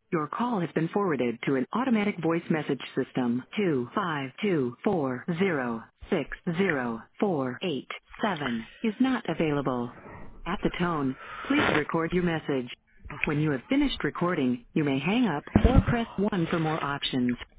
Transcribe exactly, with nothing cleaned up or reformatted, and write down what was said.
Your call has been forwarded to an automatic voice message system. Two five two four zero six zero four eight seven is not available. At the tone, please record your message. When you have finished recording, you may hang up or press one for more options.